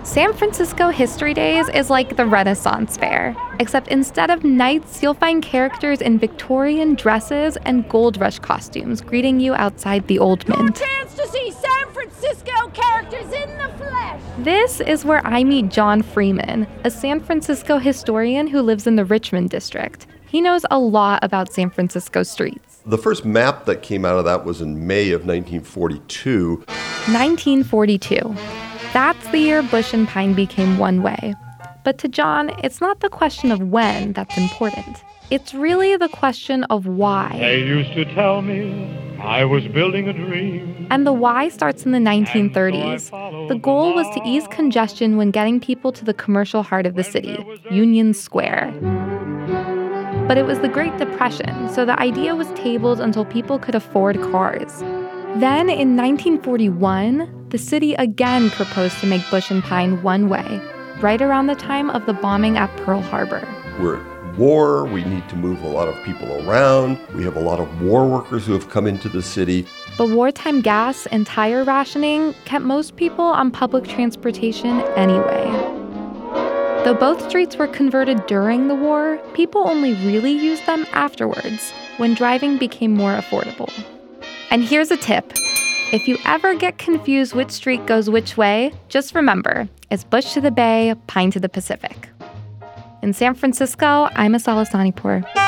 San Francisco History Days is like the Renaissance Fair, except instead of knights, you'll find characters in Victorian dresses and gold rush costumes greeting you outside the Old Mint. Your chance to see San Francisco characters in the flesh! This is where I meet John Freeman, a San Francisco historian who lives in the Richmond district. He knows a lot about San Francisco streets. The first map that came out of that was in May of 1942. 1942. That's the year Bush and Pine became one way. But to John, it's not the question of when that's important. It's really the question of why. They used to tell me I was building a dream. And the why starts in the 1930s. The goal was to ease congestion when getting people to the commercial heart of the city, Union Square. But it was the Great Depression, so the idea was tabled until people could afford cars. Then, in 1941, the city again proposed to make Bush and Pine one way, right around the time of the bombing at Pearl Harbor. We're at war. We need to move a lot of people around. We have a lot of war workers who have come into the city. But wartime gas and tire rationing kept most people on public transportation anyway. Though both streets were converted during the war, people only really used them afterwards, when driving became more affordable. And here's a tip. If you ever get confused which street goes which way, just remember, it's Bush to the Bay, Pine to the Pacific. In San Francisco, I'm Asal Asanipour.